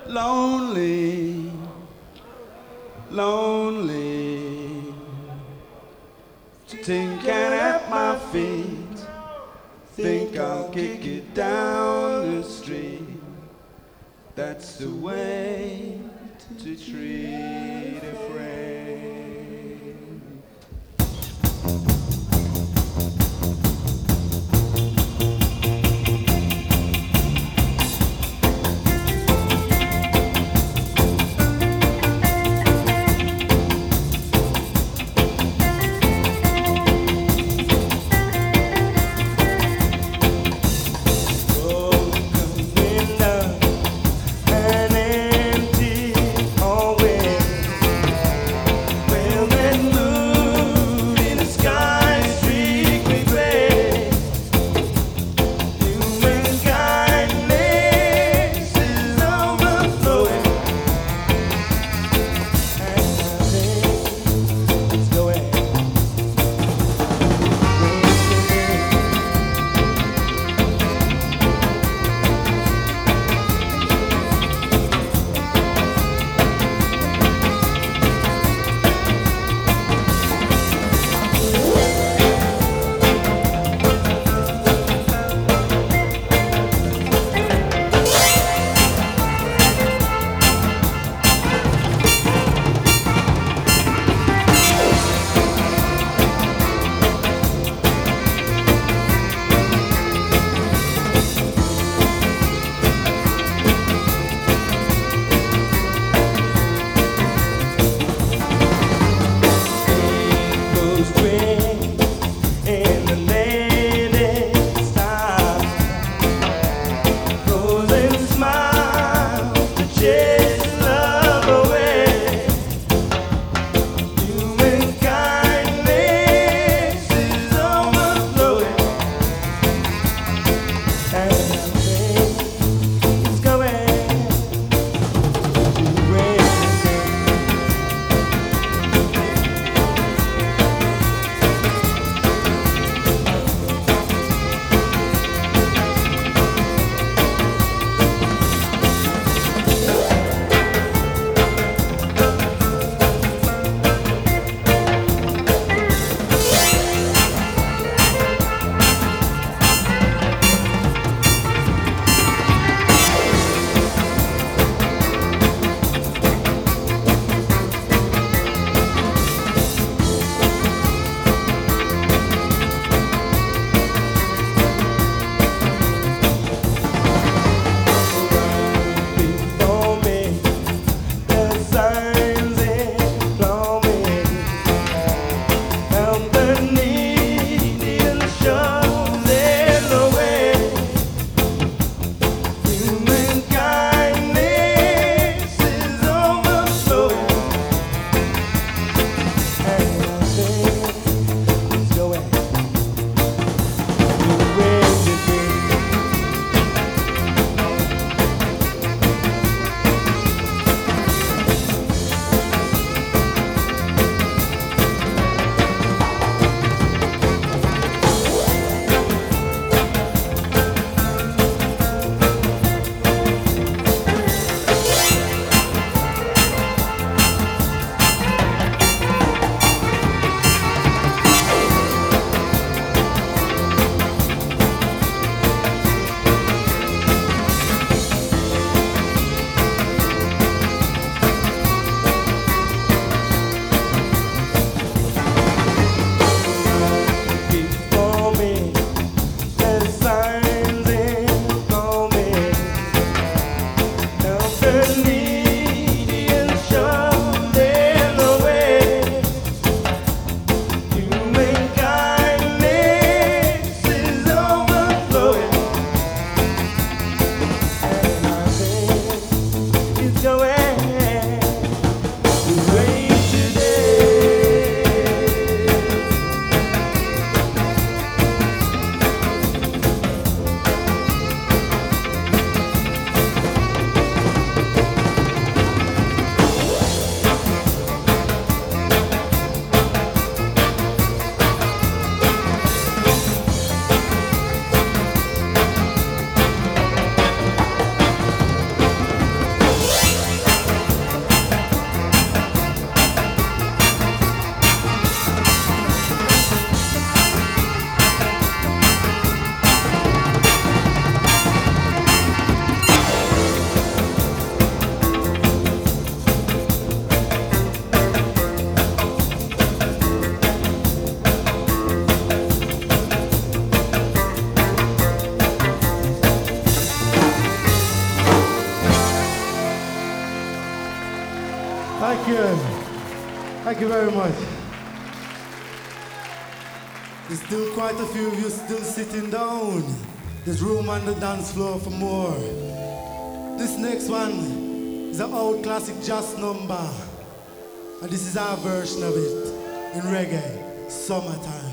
lonely, lonely, thinking at my feet, think I'll kick it down the street. That's the way to treat a friend. Thank you. Thank you very much. There's still quite a few of you still sitting down. There's room on the dance floor for more. This next one is an old classic jazz number. And this is our version of it in reggae, Summertime.